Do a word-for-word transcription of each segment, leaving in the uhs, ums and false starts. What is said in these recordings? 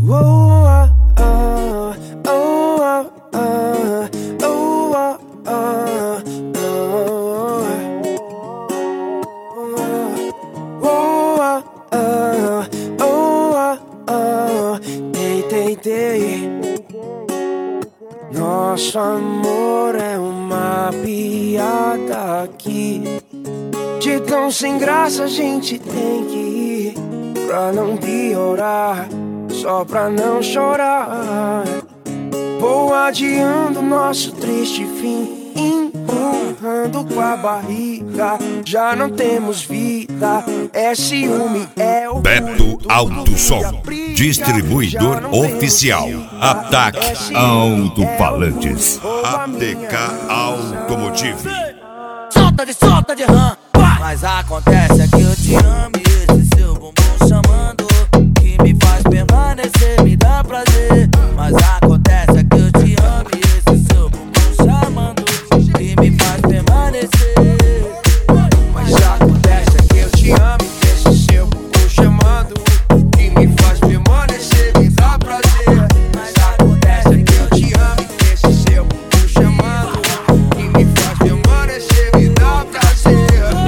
Nosso amor é uma piada aqui. De tão sem graça a gente tem que ir, pra não piorar, só pra não chorar. Vou adiando nosso triste fim, empurrando com a barriga. Já não temos vida, é ciúme, é o Beto Alto Som, distribuidor oficial. Ataque Alto-Falantes. A T K Automotive. Solta de solta de rã, mas acontece é que eu te amo e esse seu bumbum chamando, que me faz permanecer, me dá prazer. Mas acontece é que eu te amo e esse seu bumbum chamando, que me faz permanecer. Mas acontece é que eu te amo e esse seu bumbum chamando, que me faz permanecer, me dá prazer. Mas acontece é que eu te amo e esse seu bumbum chamando, que me faz permanecer, me dá prazer.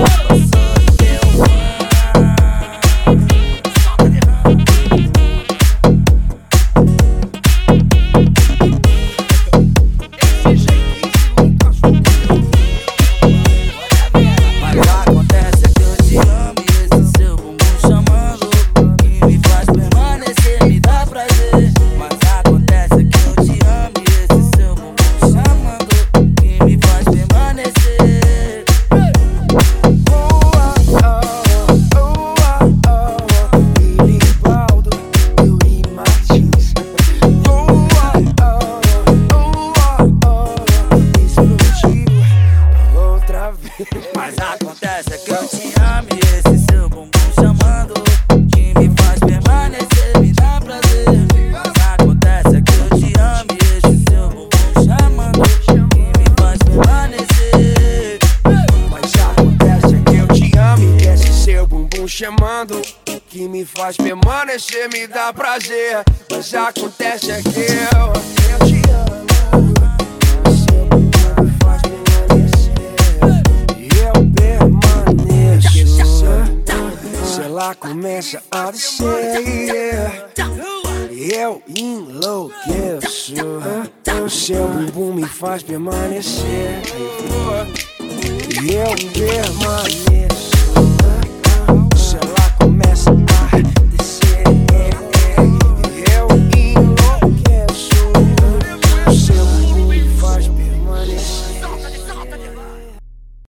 Mas acontece é que eu te amo e esse seu bumbum chamando, que me faz permanecer, me dá prazer. Mas acontece é que eu te amo e esse seu bumbum chamando, que me faz permanecer. Mas acontece é que eu te amo e esse seu bumbum chamando, que me faz permanecer, me dá prazer. Mas acontece é que eu, eu te amo. Ela começa a descer, yeah. E eu enlouqueço. O seu bumbum me faz permanecer, e eu permaneço.